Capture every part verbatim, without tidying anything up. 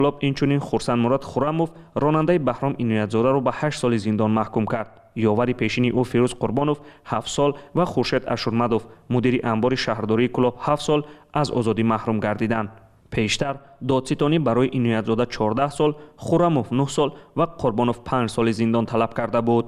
طلاب اینچنین خورسندمراد خرموف راننده بهرام عنایت‌زاده را به هشت سال زندان محکوم کرد. یاور پیشینی او فیروز قربانوف هفت سال و خورشید اشورمدوف مدیر انبار شهرداری کلاب هفت سال از آزادی محروم گردیدند. پیشتر دادستانی برای عنایت‌زاده چهارده سال، خرموف نه سال و قربانوف پنج سال زندان طلب کرده بود.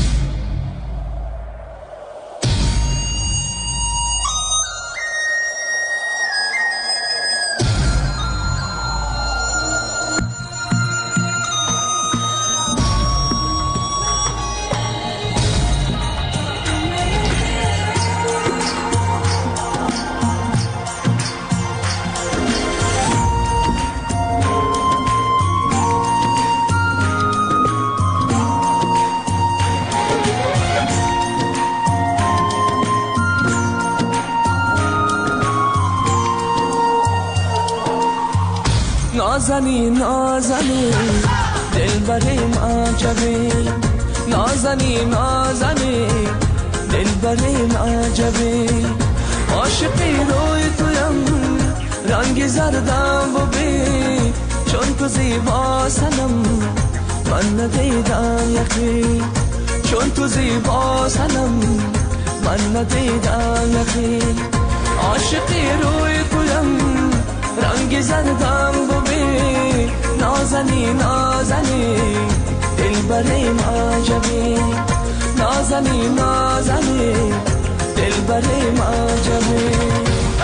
نازنی نازنی دلبریم عجبی، نازنی نازنی دلبریم عجبی، عاشقی روی تویم رنگ زردم ببین، چون تو زیبا سنم من ندیدم یقین، چون تو زیبا سنم من ندیدم یقین، عاشقی روی تویم رنگ زردم ببین، نازنی نازنی دلبریم عجبی، نازنی نازنی دلبریم عجبی.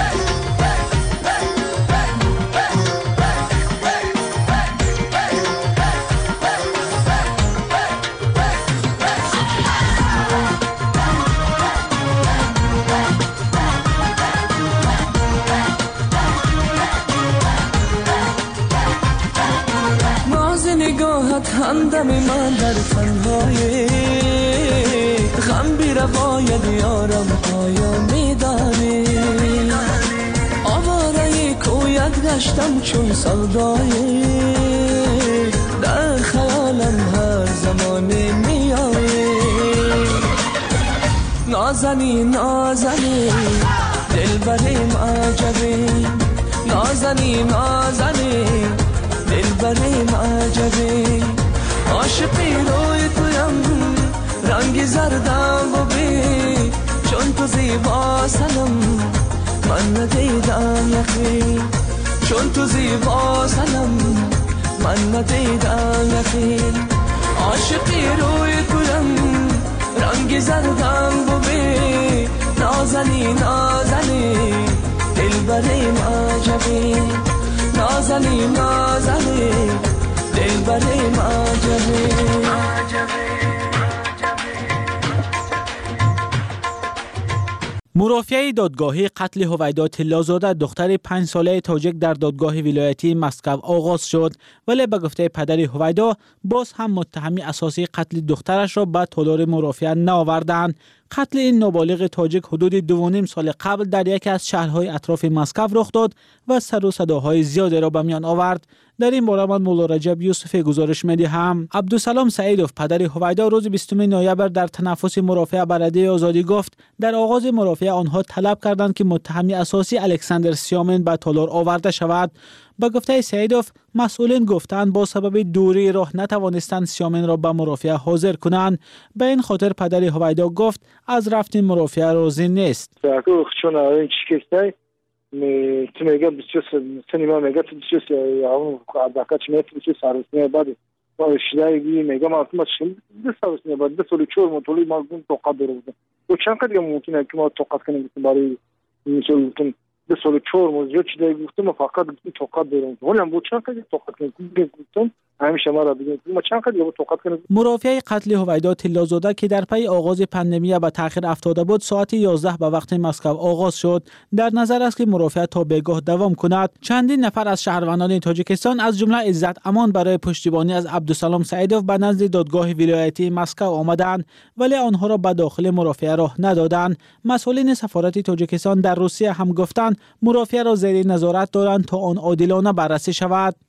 همدم من در تنهایی غم بی روایت یارم پایا میدانی، آواره کویت گشتم چون سودایی، در خیالم هر زمان میایی، نازنی نازنی دلبریم عجبی، نازنی نازنی دلبریم عجبی، عاشقی روی تویم رنگ زردم ببین، چون تو زیبا سنم من ندیدم یقین، چون تو زیبا سنم من ندیدم یقین، عاشقی روی تویم رنگ زردم ببین، نازنی نازنی دلبریم عجبی، نازنی نازنی دلبریم عجبی. مرافعه دادگاهی قتل هویدا طلازاده دختر پنج ساله تاجیک در دادگاه ولایتی مسکو آغاز شد، ولی به گفته پدر هویدا باز هم متهمی اساسی قتل دخترش را به تالار مرافعه نآوردند. قتل این نابالغ تاجیک حدود دو و نیم سال قبل در یکی از شهرهای اطراف مسکو رخ داد و سر و صداهای زیادی را به میان آورد. در این باره من مولا رجب یوسفی گزارش می‌دهم. عبدالسلام سعیدوف پدر هویدا روز بیستم نوامبر در تنفس مرافعه بلدیه آزادی گفت در آغاز مرافعه آنها طلب کردند که متهمی اساسی الکساندر سیامین به تالار آورده شود. با گفته سعیدوف مسئولین گفتند با سبب دوری راه نتوانستند سیامین را به مرافعه حاضر کنند. به این خاطر پدر هویدا گفت از رفتن مرافعه راضی نیست. tu mega bisyo seni ma mega bisyo ya adaka çme bisyo sarısne bade o işleri mega ma atma şimdi de sarısne bade solu çor motolu mazgun tokat durdu o çanka diye mümkün ki ma tokat kanı gitsin bari inşallah de solu çor mu yok çide gittim fakat tokat durdu olan bu çanka diye tokat kanı gittim همیشه ما را بگید ما چند قدر با توقف کنیم. مرافعه قتل هویدا طلازاده که در پی آغاز پاندمی به تأخیر افتاده بود ساعت یازده به وقت مسکو آغاز شد. در نظر است که مرافعه تا بگاه دوام کند. چندین نفر از شهروندان تاجیکستان از جمله عزت امان برای پشتیبانی از عبدالسلام سعیدوف به نزد دادگاه ولایتی مسکو آمدند ولی آنها را به داخل مرافعه راه ندادند. مسئولین سفارت تاجیکستان در روسیه هم گفتند مرافعه را زیر نظارت دارند تا آن عادلانه بررسی شود.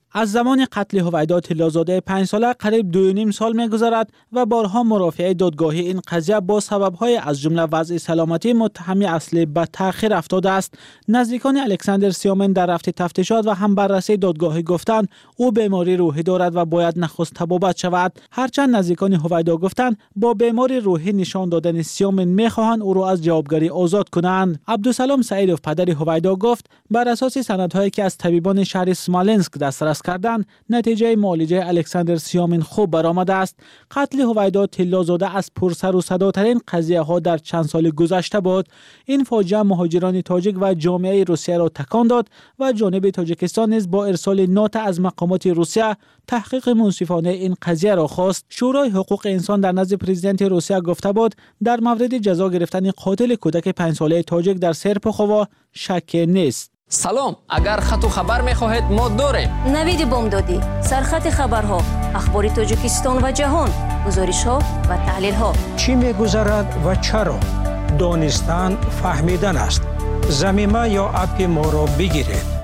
از زمان قتل هویدا طلازاده پنج ساله قریب دو و نیم سال می‌گذرد و بارها مرافعه دادگاهی این قضیه با سبب‌های از جمله وضع سلامتی متهم اصلی به تأخیر افتاده است. نزدیکان الکساندر سیامن در رفت تفتیشات و هم بررسی دادگاهی گفتند او بیماری روحی دارد و باید نخست طبابت شود. هرچند نزدیکان هویدا گفتند با بیماری روحی نشان دادن سیامن می‌خواهند او را از جوابگری آزاد کنند. عبدالسلام سعیدوف پدر هویدا گفت بر اساس سندهایی که از طبیبان شهر اسمالنسک دسترس کردند نتیجه معالجه الکساندر سیامن خوب برآمده است. قتل هویدا طلازاده از پرسر و صداترین قضیه ها در چند سال گذشته بود. این فاجعه مهاجران تاجیک و جامعه روسیه را تکان داد و جانب تاجیکستان نیز با ارسال نوت از مقامات روسیه تحقیق منصفانه این قضیه را خواست. شورای حقوق انسان در نزد پرزیدنت روسیه گفته بود در مورد جزا گرفتن قاتل کودک پنج ساله تاجیک در سرپخوا شک نیست. سلام، اگر خط و خبر می‌خواهید ما داریم. نوید بامدادی، سرخط خبرها، اخبار تاجیکستان و جهان، گزارش‌ها و تحلیل‌ها. چی می‌گذرد و چرا؟ دانستن فهمیدن است. زمینه یا اپ ما را بگیرید.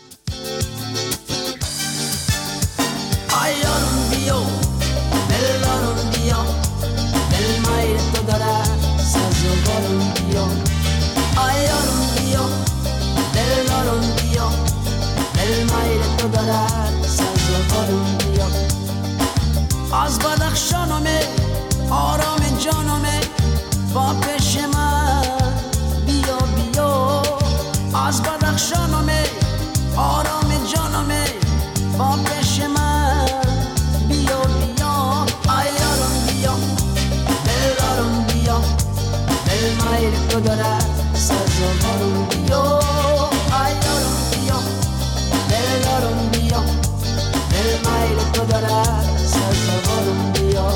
از بدخشانمه آرام جانمه با پیش من بیا بیا از بدخشانمه آرام جانمه با پیش من بیا بیا ایارم بیا دلارم بیا دل مایر تو داره سازوارم بیا ایارم بیا دلارم بیا دل مایر تو داره سازوارم بیا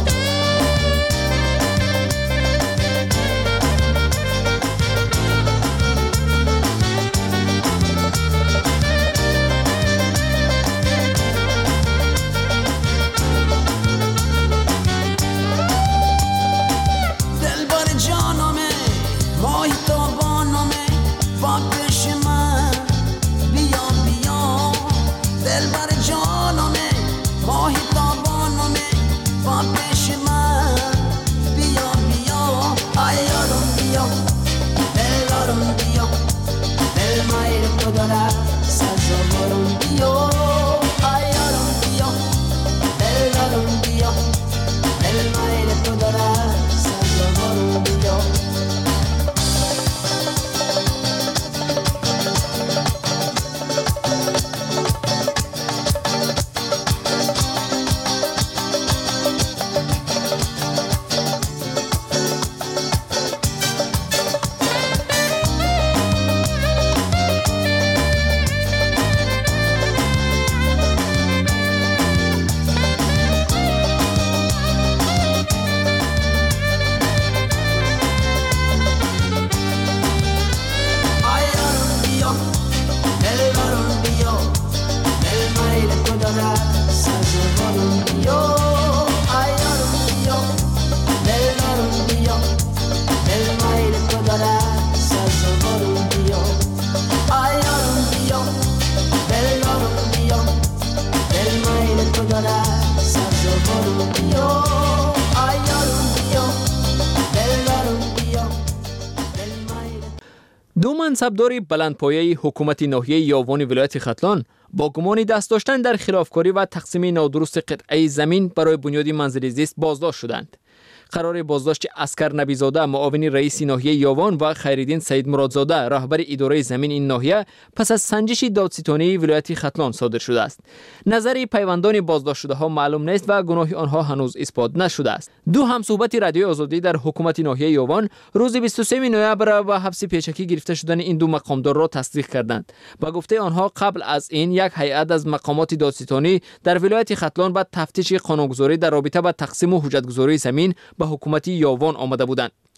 دو منصبدار بلندپایه حکومت ناحیه یاوان ولایت ختلان با گمان دست داشتن در خلافکاری و تقسیم نادرست قطعه زمین برای بنیاد منزل زیست بازداشت شدند. قرار بازداشت اسکر نبیزاده معاون رئیس ناحیه یاوان و خیرالدین سید مرادزاده رهبر اداره زمین این ناحیه پس از سنجش دادستانی ولایت ختلان صادر شده است. نظر پیوندان بازداشت شده ها معلوم نیست و گناه آنها هنوز اثبات نشده است. دو همصحبت رادیو آزادی در حکومت ناحیه یاوان روز بیست و سوم نوامبر و حبس پیشکی گرفته شدن این دو مقامدار را تصدیق کردند. با گفته آنها قبل از این یک هیئت از مقامات دادستانی در ولایت ختلان با تفتیش قانونگذاری در رابطه با تقسیم و حجتگذاری زمین به حکومت یاوان آمده بودند.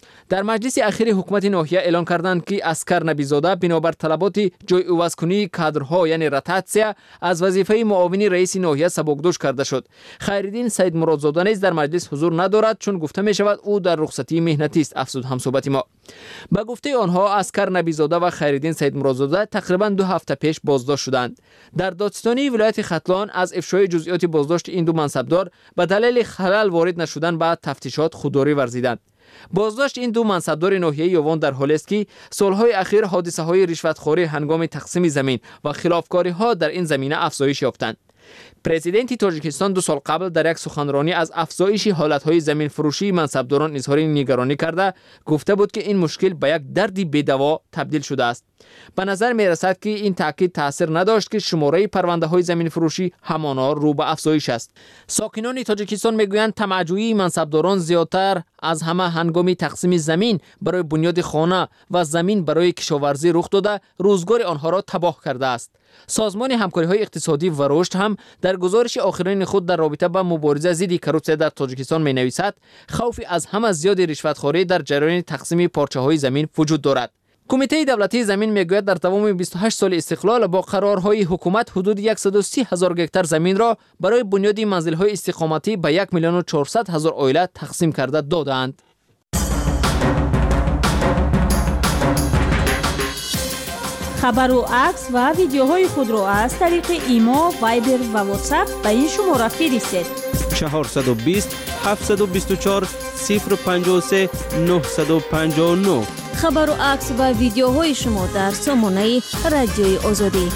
در مجلس اخیر حکومت ناحیه اعلان کردند که اسکر نبیزاده بنابر طلبات جای عوض کنی کادرها یعنی رتاتسیا از وظیفه معاون رئیس ناحیه سبکدوش کرده شد. خیرالدین سید مرادزاده نیز در مجلس حضور ندارد چون گفته می شود او در رخصتی مهنتی است، افزود همصحبت ما. به گفته آنها اسکر نبیزاده و خیرالدین سید مرادزاده تقریبا دو هفته پیش بازداشت شدند. در دادستانی ولایت ختلان از افشای جزئیات بازداشت این دو منصبدار به دلیل خلل وارد نشدن به تفتیشات خودداری ورزیدند. بازداشت این دو منصبدار ناحیه یوان در حالی است که سالهای اخیر حادثه‌های رشوتخوری هنگام تقسیم زمین و خلافکاری‌ها در این زمینه افزایش یافتند. پرزیدنت تاجیکستان دو سال قبل در یک سخنرانی از افزایش حالتهای زمین فروشی منصبداران اظهار نگرانی کرده گفته بود که این مشکل به یک دردی بی‌دوا تبدیل شده است. به نظر می رسد که این تاکید تاثیر نداشت که شماره پرونده های زمین فروشی همانا رو به افزایش است. ساکنان تاجیکستان میگویند طمع‌جویی منصبداران زیادتر از همه هنگام تقسیم زمین برای بنیاد خانه و زمین برای کشاورزی رخ داده روزگار آنها را تباه کرده است. سازمان همکاری های اقتصادی و رشد هم در گزارش آخرین خود در رابطه با مبارزه ضد کروپسیون در تاجیکستان می نویسد خوفی از همه زیاد رشوتخوری در جریان تقسیم پارچه های زمین وجود دارد. کمیته دولتی زمین میگوید در تمام بیست و هشت سال استقلال با قرارهای حکومت حدود صد و سی هزار هکتار زمین را برای بنیاد منزل‌های استقامتی به یک میلیون و چهارصد هزار عائله تقسیم کرده دادند. خبر و عکس و ویدیوهای خود را از طریق ایما، وایبر و واتساپ به این شماره فرستید. چهارصد و بیست هفتصد و بیست و چهار صفر پنجاه و سه نهصد و پنجاه و نه. خبر و عکس و ویدیوهای شما در سامانه رادیوی آزادی.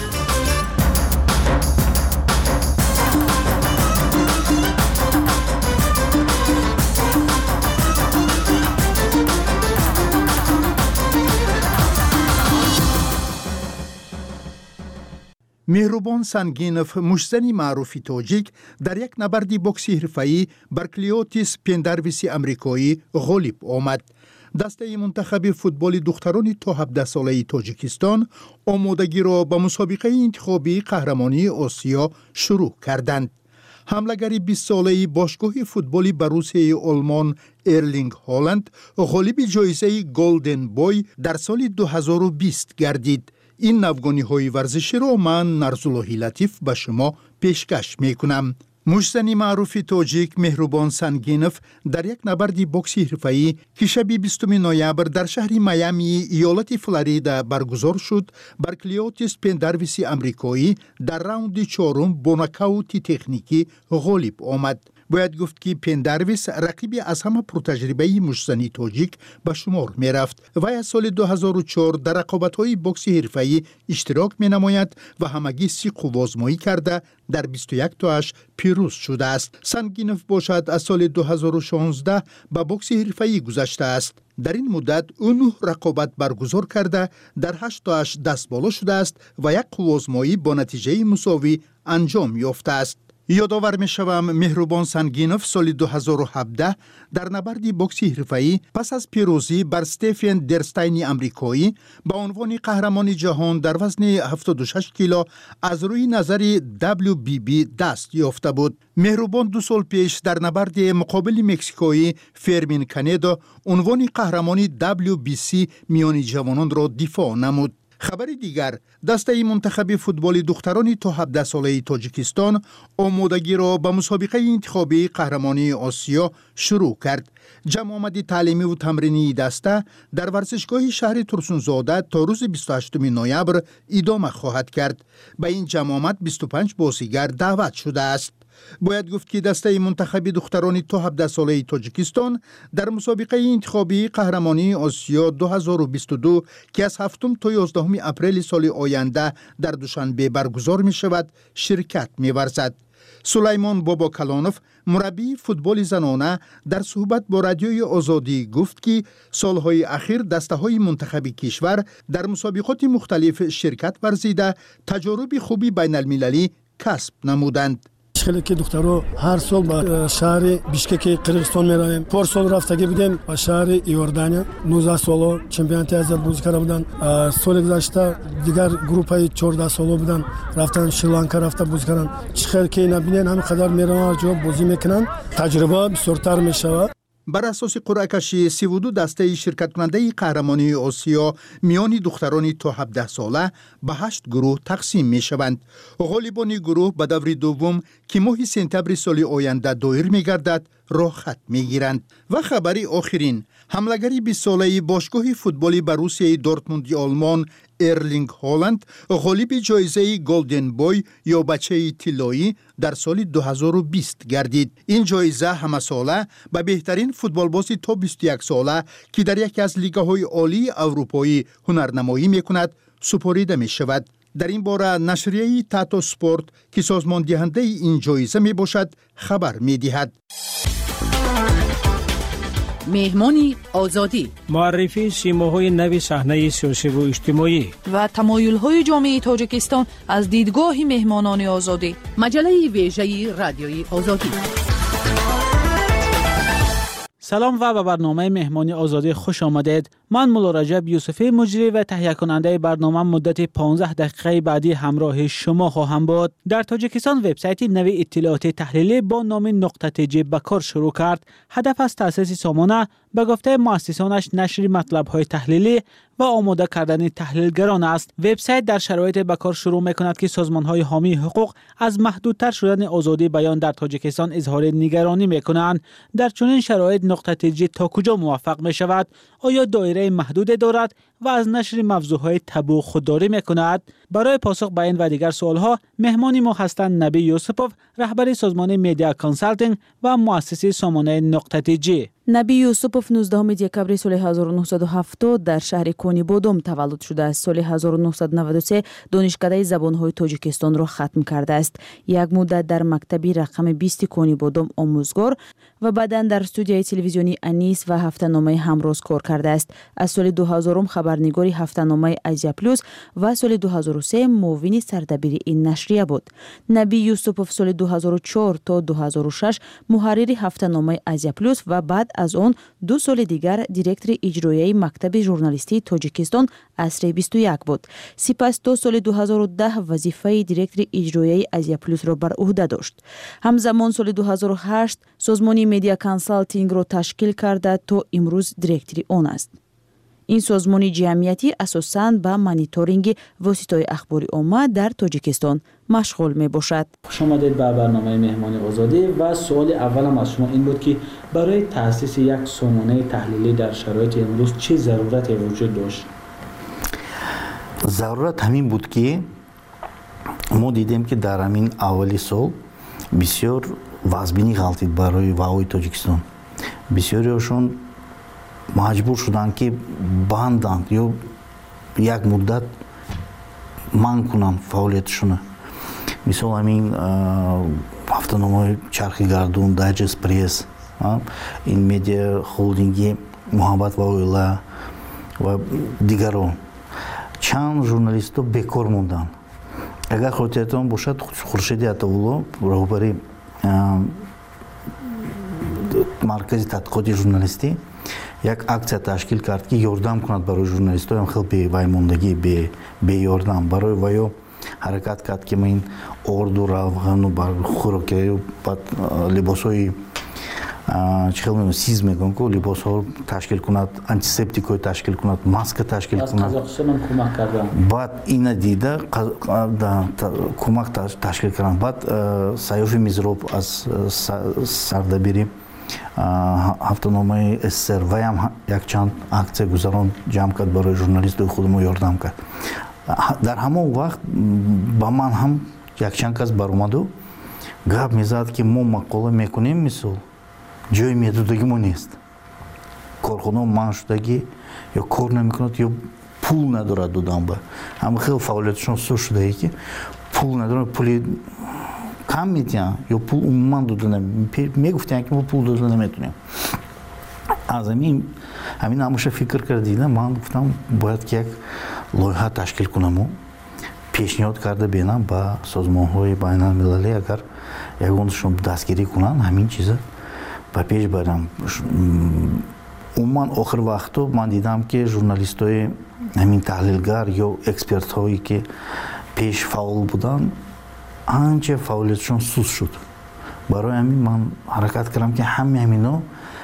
مهربان سنگینف، مشتزنی معروفی تاجیک، در یک نبردی بوکسی حرفه‌ای بر کلیوتیس پیندرویسی امریکایی غالب آمد. دسته منتخب فوتبال دختران تا هفده ساله تاجیکستان آمادگی را به مسابقه انتخابی قهرمانی آسیا شروع کردند. حمله‌گر بیست ساله باشگاه فوتبالی بروسیای آلمان ارلینگ هالند غالب جایزه گلدن بوی در سال دو هزار و بیست گردید. این نوگانی های ورزشی را من نرزاللهی لطیف به شما پیشکش می کنم. مشتزنی معروفی تاجیک مهربان سنگینف در یک نبردی بوکسی حرفه‌ای که شب بیستم نوامبر در شهر میامی ایالت فلوریدا برگزار شد بر کلیوتیس پیندرویسی امریکایی در راوند چهارم با نکاوت تکنیکی غالب آمد. باید گفت که پیندرویس رقیبی از همه پرتجربه مشتزنی تاجیک به شمار می رفت و از سال دو هزار و چهار در رقابت‌های بوکسی حرفه‌ای اشتراک می نماید و همگی سی آزمایی کرده در بیست و یک تاش پیروز شده است. سنگینف باشد از سال دو هزار و شانزده به بوکسی حرفه‌ای گذشته است. در این مدت او نه رقابت برگزار کرده در هشت تاش دست بالا شده است و یک آزمایی با نتیجه مساوی انجام یافته است. یادآور می شوم مهربان سنگینف سال دو هزار و هفده در نبردی بوکسی حرفه‌ای پس از پیروزی بر استیفن درستاین امریکایی با عنوان قهرمان جهان در وزن هفتاد و شش کیلو از روی نظری دبلیو بی بی دست یافته بود. مهربان دو سال پیش در نبرد مقابل مکزیکویی فرمین کانیدو عنوان قهرمانی دبلیو بی سی میان جوانان را دفاع نمود. خبر دیگر، دسته منتخب فوتبال دختران تا هفده ساله تاجیکستان آمادگی را به مسابقه انتخابی قهرمانی آسیا شروع کرد. جمع آمد تعلیمی و تمرینی دسته در ورزشگاه شهر ترسونزاده تا روز بیست و هشتم نوامبر ادامه خواهد کرد. به این جمع آمد بیست و پنج بازیگر دعوت شده است. باید گفت که دسته منتخب دختران تا هفده ساله تاجیکستان در مسابقه انتخابی قهرمانی آسیا دو هزار و بیست و دو که از هفتم تا یازدهم اپریل سال آینده در دوشنبه برگزار می شود شرکت می ورزد. سلیمان بابا کلانوف مربی فوتبال زنانه در صحبت با رادیوی آزادی گفت که سالهای اخیر دسته‌های منتخب کشور در مسابقات مختلف شرکت ورزیده تجارب خوبی بین المللی کسب نمودند. خیلی که دخترها هر سال به شهر بیشکک قرقیزستان میرویم. پار سال رفتگی بودیم به شهر ایوردانیا نوزده ساله چمپیونات آسیا بازی کرده بودن. سال گذشته دیگر گروپای چهارده ساله بودن رفتن شریلانکا رفتن بازی کردن. خیلی که نبینن همین قدر میرن هر جا بازی میکنن. تجربه بسیارتر میشود. بر اساس قرعه کشی سی و دو دسته شرکت کننده قهرمانی آسیا میان دختران تا هفده ساله به هشت گروه تقسیم می شوند. غالبان گروه به دور دوم که ماه سپتامبر سال آینده دایر می گردد راه خط می گیرند. و خبری آخرین، حملگری بیست ساله باشگاه فوتبالی بروسیای دورتموند آلمان ارلینگ هالند غالب جایزه گلدن بوی یا بچه طلایی در سال دو هزار و بیست گردید. این جایزه همه ساله به بهترین فوتبالباز تا بیست و یک ساله که در یکی از لیگ‌های عالی اروپایی هنرنمایی می‌کند سپرده می‌شود. در این باره نشریه تاتو سپورت که سازمان دهنده این جایزه میباشد خبر می‌دهد. مهمانی آزادی، معرفی سیماهای نوی صحنه سیاسی و اجتماعی و تمایل‌های جامعه تاجیکستان از دیدگاه مهمانان آزادی. مجله ویژه رادیوی آزادی. سلام و به برنامه مهمانی آزادی خوش آمدید. من مولا رجب یوسفی مجری و تهیه کننده برنامه مدت پانزده دقیقه بعدی همراه شما خواهم بود. در تاجیکستان وبسایت نوی اطلاعات تحلیلی با نام نقطه تیجی به کار شروع کرد. هدف از تأسیس سامانه به گفته مؤسسانش نشر مطلب‌های تحلیلی و آماده کردن تحلیلگران است. وبسایت در شرایط به کار شروع می‌کند که سازمان‌های حامی حقوق از محدودتر شدن آزادی بیان در تاجیکستان اظهار نگرانی می‌کنند. در چنین شرایط نقطه تیجی تا کجا موفق می‌شود؟ آیا دایره محدود دارد و از نشر موضوعهای تبو خودداری می‌کند؟ برای پاسخ به این و دیگر سوال‌ها مهمانی ما هستند نبی یوسپوف، رهبر سازمان میدیا کانسالتینگ و مؤسس سامانه نقطه تیجی. نبی یوسپوف نوزدهم دکبر سال هزار و نهصد و هفتاد در شهر کنی بودم تولد شده است. سال هزار و نهصد و نود و سه دانشکده زبان‌های تاجیکستان را ختم کرده است. یک مدت در مکتبی رقم بیست کنی بودم آموزگار و بعداً در استودیوی تلویزیونی انیس و هفته‌نامه همروز کار کرده است. از سال دو هزار خبرنگاری هفته‌نامه آزیا پلوس و سال دو هزار و سه معاون سردبیر این نشریه بود. نبی یوسپوف سال دو هزار و چهار تا دو هزار و شش محرر هفته‌نامه آزیا پلوس و بعد از آن دو سال دیگر دیرکتور اجرایی مکتب ژورنالیستی تاجیکستان عصر بیست و یک بود. سپس دو سال دو هزار و ده وظیفه دیرکتور اجرایی آزیا پلوس را بر عهده داشت. همزمان سال دو هزار و هشت سازمان میدیا کانسالتینگ را تشکیل کرده تا امروز دیرکتور آن است. این سازمان جمعیتی اساساً به مانیتورینگ واسطه‌های اخباری عامه در تاجیکستان مشغول می باشد. خوش آمدید به برنامه مهمانی آزادی و سوال اولم از شما این بود که برای تأسیس یک سامانه تحلیلی در شرایط امروز چه ضرورتی وجود داشت؟ ضرورت همین بود که ما دیدیم که در همین اولی سال بسیار وضعبینی غلطید برای وعای تاجیکستان. بسیاریشون مجبور شدند که بندند یا یک مدت منع کنند فعالیتشون. مثال همین هفته‌نامه چرخ گردون، دایجست پرس، این مدیا هولدینگی محبت و اویلا و دیگران. چند ژورنالیست‌ها بیکار موندند. اگر خاطرتان باشد خورشید عطاالله رهبر مرکز تحقیقات ژورنالیستی یک акция تشکیل کرد که یاردم کند برای ژورنالیست‌ها، خیلی به وای موندگی به به یاردم برای وایو حرکت کرد که من орд و равған و بر خوراکی و بعد لباس‌های چخیل سیز میگن که لباس‌ها تشکیل کند، آنتیسپتیک‌های تشکیل کند، ماسک تشکیل کند. از قزاقستان کمک کردن. بعد این دیده کمک تشکیل کردن. بعد سیاف میزروب از سردبیری هفته‌نامه اسر و هم یک چند акция گذران جمع کرد برای ژورنالیست‌های خودمون یاردم کرد. در همون وقت با من هم یک چند کس برآمد و گپ میزد که ما مقاله میکنیم مثل جای میدودگی ما نیست. کارخانه من شدگی یا کار نمیکند یا پول ندارد دادن به. هم خیلی فعالیتشون سو شده ای که پول ندارد، پولی کم میتونن یا پول عموما دادن میگفتن که ما پول دادن نمیتونیم. از همین همین هموشه فکر کردیدم، من گفتم باید که یک لایحه تشکیل کنم و پیشنهاد کرده بینم با سازمان‌های بین‌المللی اگر یگانشون دستگیری کنن همین چیزا با پیش برم. عموما آخر وقتا من دیدم که ژورنالیست‌های همین تحلیلگر یا اکسپرت‌هایی که پیش فعال بودن آنچه فعالیتشون سوس شد. برای همین من حرکت کردم که همه همینا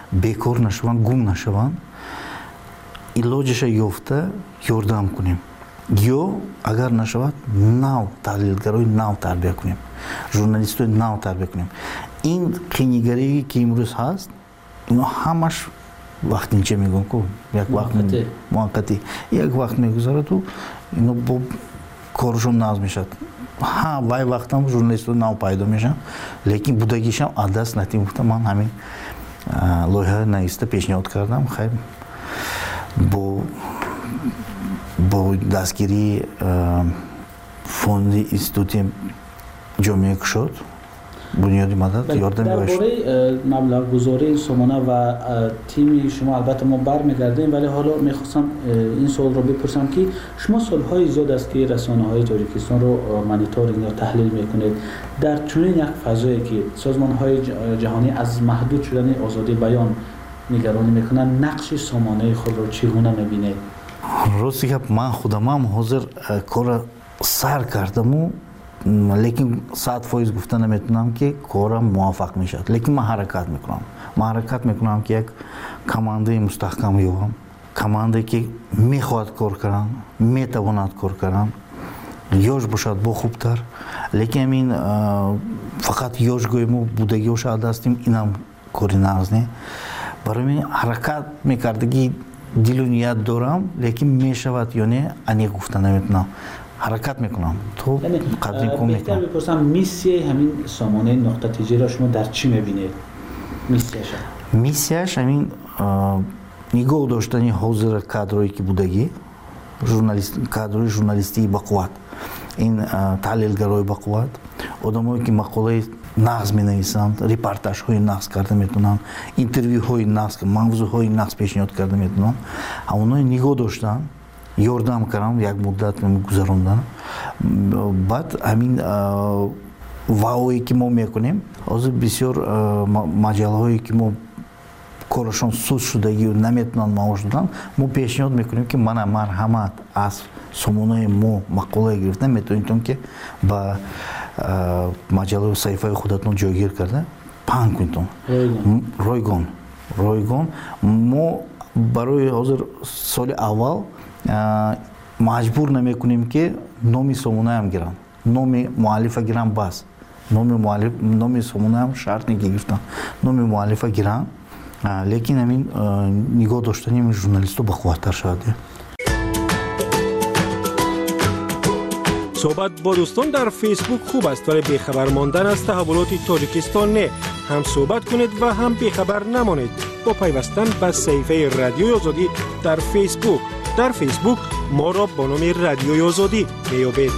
бекор нашаванд, гум нашаванд, илоҷаша ёфта ёрдам кунем. ё агар нашавад нав таҳлилгарои нав тарбия кунем, журналистои нав тарбия кунем. ин қiyнигарие ки имрӯз ҳаст, ино ҳамаш вақтинча мегӯм ку як вақт муаққатӣ як вақт мегузараду ино бо корушон назм мешавад. ҳа вай вақтам журналистои нав пайдо мешаванд, лекин будагишам аз даст натим гуфта ман ҳамин лоиҳа нависта пешниҳод кардам. хайр бо бо дастгирии фонди институти ҷомеаи кушод бунёди мадад ёрдам дар бораи маблағгузории сомона ва тими шумо албатта мо бармегардем, вале ҳоло мехостам ин суолро бипурсам ки шумо солҳои зиёд аст ки расонаҳои тоҷикистонро мониторинг ё таҳлил мекунед. дар чунин як фазое ки созмонҳои ҷаҳонӣ аз маҳдуд шудани озодии баён нигаронӣ мекунанд, нақши сомонаи худро чӣ гуна мебинед? рости гап ман худамам ҳозир кора сар кардаму, лекин сад фоиз гуфта наметавонам ки корам муваффақ мешавад, лекин ман ҳаракат мекунам. ман ҳаракат мекунам ки як командаи мустаҳкам ёбам, командае ки мехоҳад кор кардан, метавонад кор кардан, ёш бошад бо хубтар, лекин ҳамин фақат ёшгоиму будагиҳоша аз дастим, инам кори нағз не. барои мин ҳаракат мекардагӣ дилу ният дорам, лекин мешавад ё не, ане гуфта наметавонам. ҳаракат мекунам, то қадрин кун мекунам. беҳтар бипурсам, миссияи ҳамин сомонаи нуқтатиҷиро шумо дар чӣ мебинед? миссияша миссияш ҳамин нигоҳ доштани ҳозира кадрое ки будагӣ, кадрои журналистии бақувват, ин таҳлилгарои бақувват, одамое ки мақолаи нағз менависанд, репортажҳои нағз карда метавонанд, интервюҳои нағз, мавзӯъҳои нағз пешниҳод карда метавонанд, ҳамоное нигоҳ доштанд, ёрдам кардам, як муддат гузарондам. баъд ҳамин ваое ки мо мекунем, ҳозир бисёр маҷалаҳое ки мо корашон суст шудагию наметавонанд маош додан, мо пешниҳод мекунем ки мана марҳамат аз сомонаи мо мақолае гирифта метавонитон ки ба маҷалаи саҳифаи худатон ҷойгир карда паҳн кунитон. ройгон ройгон мо барои ҳозир соли аввал маҷбур намекунем ки номи сомонаам гиранд, номи муаллифа гиранд, бас номи сомонаам шарт не ки гирифтанд, номи муаллифа гиранд, лекин ҳамин нигоҳ доштани журналисту бақувваттар шавад. صحبت با دوستان در فیسبوک خوب است، ولی بیخبر ماندن از تحولات تاجیکستان نه. هم صحبت کنید و هم بیخبر نمانید با پیوستن به صفحه رادیوی آزادی در فیسبوک. در فیسبوک ما را با نام رادیوی آزادی میابید.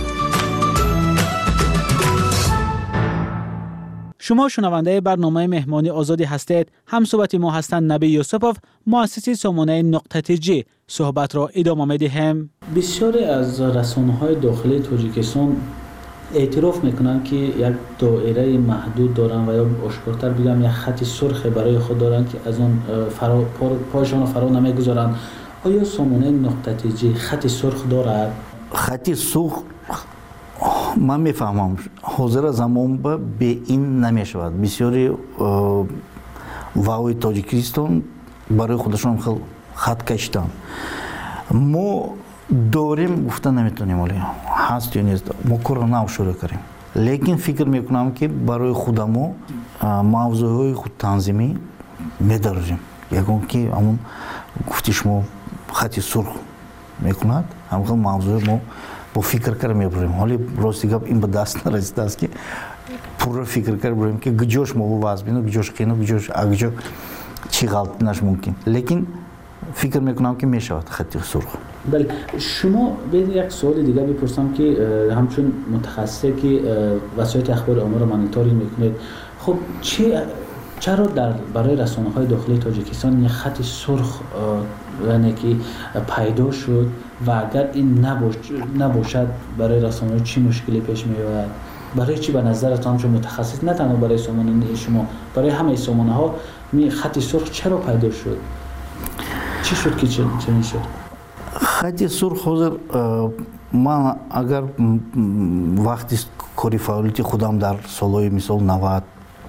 شما شنونده برنامه مهمانی آزادی هستید. هم صحبت ما هستند نبی یوسفوف، مؤسس سامانه نقطه جی. صحبت را ادامه میدیم. بسیاری از رسانه‌های داخلی تاجیکستان اعتراف میکنند که یک دایره محدود دارن و یا آشکارتر بگم یک خط سرخ برای خود دارن که از اون فرا پایشان فرا نمیگذارن. آیا سامانه نقطه جی خط سرخ دارد؟ خط سرخ من میفهمم حاضر زمان به این نمیشود. بسیاری واوی تاجیکستان برای خودشون خیلی خط کشیدن. ما داریم گفته نمیتونیم، ولی هست یا نیست ما کار نو شروع کردیم. لیکن فکر میکنم که برای خودمو موضوعهای خود تنظیمی میداریم. یکون که همون گفتی شما خط سرخ میکند، همون موضوع ما با فکر کردن میبریم. حالی راستی گپ این به دست نرسیده است که پورا فکر کردیم که گجوش ما با واز بینو، گجوش خینو، گجوش اگجو چی غلط نش ممکن. لیکن فکر میکنم که میشود خط سرخ. بله، شما به یک سوال دیگه بپرسم که همچون متخصصی که وسایل اخبار عامه رو مانیتورینگ میکنید، خب چی چرا در برای رسانه‌های داخلی تاجیکستان یک خط سرخ یعنی که پیدا شد و اگر این نباش نباشد برای رسانه‌ها چی مشکلی پیش میاد؟ برای چی به نظرتان چون متخصص نه تنها برای سامانه شما، برای همه سامانه‌ها می خط سرخ چرا پیدا شد؟ چی شد که چنین شد؟ خط سرخ حاضر من اگر وقتی کاری فعالیتی خودم در سالهای مثال نود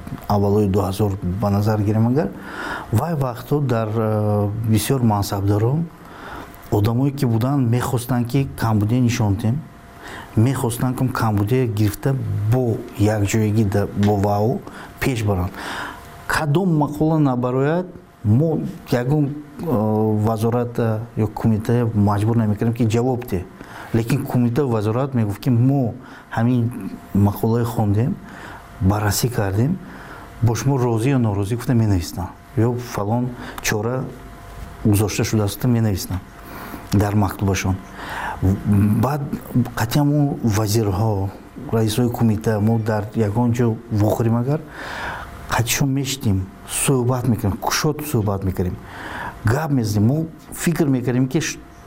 аввалои ду ҳазор ба назар гирем агар вай вақтҳо дар бисёр мансабдорон одамое ки буданд мехостанд ки камбудия нишон дем, мехостанд ки камбудия гирифта бо якҷоягӣ бо вао пеш баранд. Кадом мақола набарояд мо ягон вазорат ё кумита маҷбур намекардем ки ҷавоб де, лекин кумита вазорат мегуфт ки мо ҳамин мақолаи хондем, баррасӣ кардем, бо шумо розӣ ё норозӣ гуфта менависанд ё фалон чора гузошта шудааст менависанд дар мактубашон. баъд қатъиян мо вазирҳо, раисҳои кумита мо дар ягон ҷо вохӯрим агар қатъишон мешитим, суҳбат мекардем, кушод суҳбат мекардем, гап мезанем, мо фикр мекардем ки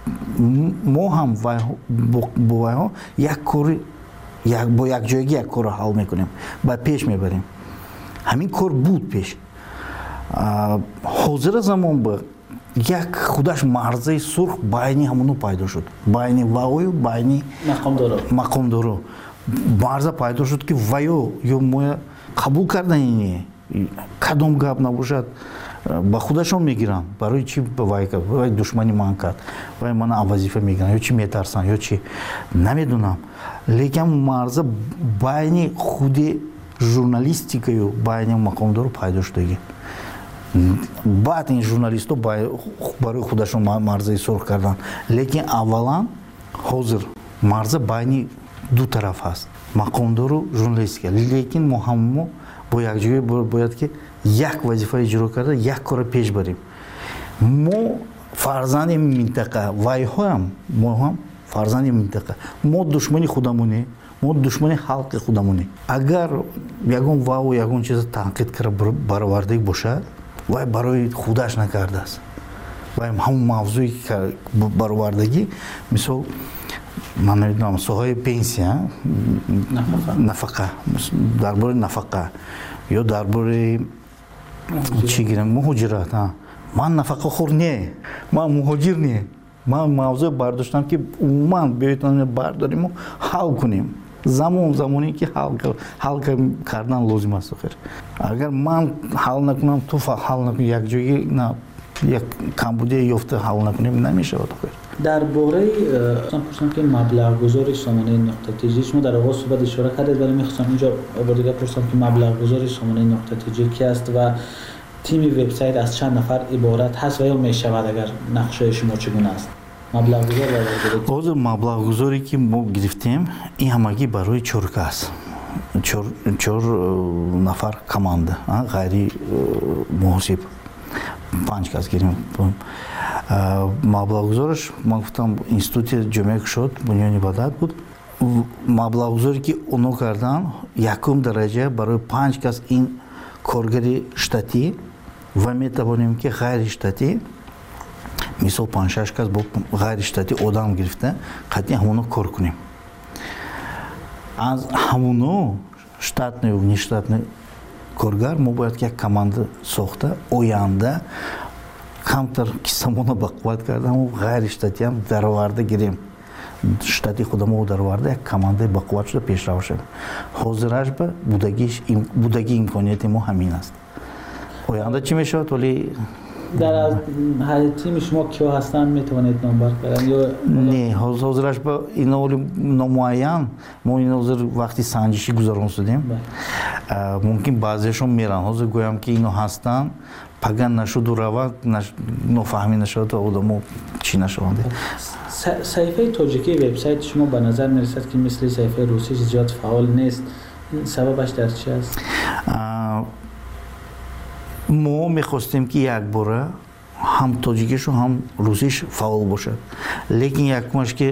мо ҳам бо вайҳо як кори бо якҷоягӣ як корро ҳал мекунем, ба пеш мебарем. ҳамин кор буд пеш. ҳозира замон ба як худаш марзаи сурх байни ҳамоно пайдо шуд, байни ваою байни мақомдоро марза пайдо шуд ки ваё ё моя қабул кардани кадом гап набошад ба худашон мегиранд, барои чи вай кард, вай душмани ман кард, вай мана авазифа мегиранд, ё чи метарсанд, ё чи намедонам. Лекин марза байни худи журналистикаю байни мақомдоро пайдо шудагӣ. баъд ин журналистҳо барои худашон марзаи сурх карданд, лекин аввалан ҳозир марза байни ду тараф ҳаст, мақомдору журналистика. Лекин мо ҳамамо бо якҷоя бояд ки як вазифа иҷро карда як кора пеш барем. мо фарзанди минтақа, вайҳоам мо ҳам фарзанди минтақа, мо душмани худамоне, мо душмани халқи худамоне. Агар ягон вау ягон чиза танқид кара баровардаи бошад, вай барои худаш накардааст, вай ҳамон мавзӯи баровардагӣ, мисол ман намедонам соҳаи пенсия, нафақа, дар бораи нафақа ё дар бораи чӣ гирем муҳоҷират, ман нафақахӯр не, ман муҳоҷир не, ман мавзӯъ бардоштам ки умуман биёед бардорему ҳал кунем. замон замоне ки ҳал кардан лозим аст. Агар ман ҳал накунам, ту ҳал накунӣ, якҷоягӣ як камбудия ёфта ҳал накунем, намешавад. дар бораи пурсам ки маблағгузори сомонаи нуқтатиҷӣ шумо дар оғоз суҳбат ишора кардед, вале мехостам инҷо бор дигар пурсам ки маблағгузори сомонаи нуқтатиҷӣ ки аст ва тими вебсайт аз чанд нафар иборат ҳаст ва ё мешавад, агар нақшаи шумо чӣ гуна аст? ҳозир маблағгузоре ки мо гирифтем, ин ҳамагӣ барои чор кас, чор нафар команда, ғайри муҳосиб панҷ кас гирем. маблағгузораш ман гуфтам институти ҷомеаи кушод бунёни бадат буд. маблағгузоре ки оно кардан якум дараҷа барои панҷ кас, ин коргари штатӣ ва метавонем ки ғайри штатӣ, мисол панҷ шаш кас бо ғайри штатӣ одам гирифта қатъиян ҳамоно кор кунем. аз ҳамоно штатную внештатный коргар мо бояд як команда сохта оянда камтар кисамона бақувват карда ҳамон ғайри штатиам дароварда гирем, штати худамо дароварда як командаи бақувват шуда пешрав шавем. ҳозираш ба будагӣ имконияти мо ҳамин аст. оянда чӣ мешавад? вале дар тими шумо киё ҳастанд, метавонед номбар кардан ё не? ҳозираш ба иновали номуайян мо ин ҳозир вақти санҷишӣ гузарон шудем, мумкин баъзеашон меран. ҳозир гӯям ки ино ҳастанд, паган нашуду равад, нофаҳмӣ нашавад ва одамо чӣ нашаванд. саҳифаи тоҷикии вебсайти шумо ба назар мерасад ки мисли саҳифаи русӣ зиёд фаъол нест. сабабаш дар чӣ аст? мо мехостем ки якбора ҳам тоҷикишу ҳам русиш фаъол бошад, лекин якумаш ки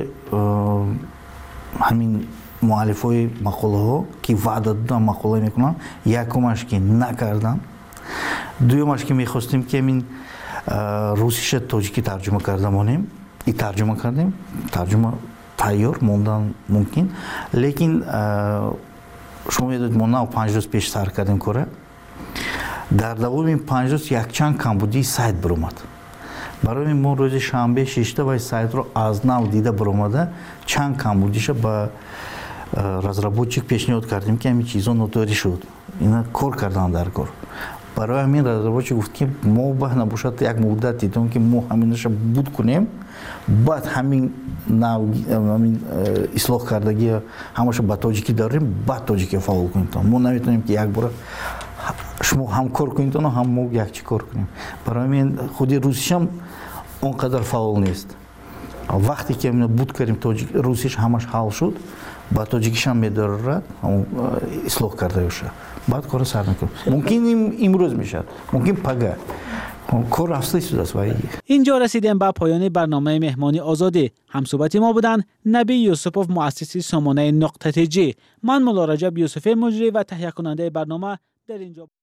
ҳамин муаллифҳои мақолаҳо ки ваъда додан мақола мекунанд, якумаш ки накардан, дуюмаш ки мехостем ки ҳамин русиша тоҷикӣ тарҷума карда монем, и тарҷума кардем, тарҷума тайёр мондан мумкин, лекин шумо медонед мо нав панҷ рӯз пеш сар кардем кора. дар давоми панҷ рӯз якчанд камбудии сайт биромад. барои мо рӯзи шанбе шишта вай сайтро аз нав дида биромада чанд камбудиша ба разработчик пешниҳод кардем ки ҳамин чизо нотари шуд ина кор кардан дар кор барои ҳамин разработчик гуфт ки мо баҳ набошад як муддат дидем ки мо ҳаминаша буд кунем баъд ҳамин ҳамин ислоҳ кардагӣ ҳамаша ба тоҷикӣ дорем баъд тоҷикӣ фаъол кунем мо наметавонем ки як бора шумо ҳам кор кунед ҳам мо якчи кор кунем барои ҳамин худи русишам он қадар фаъол нест вақте ки буд кардем русиш ҳамаш ҳал шуд ба тоҷикишам медорад ислоҳ карда ёша баъд кора сар мекунем мумкин имрӯз мешавад мумкин пага кор афзали шудааст. اینجا رسیدیم به پایان برنامه مهمانی آزادی. همصحبت ما بودند نبی یوسفوف مؤسس سامانه نقطه جی. من مولا رجب یوسفی مجری و تهیه کننده برنامه در اینجا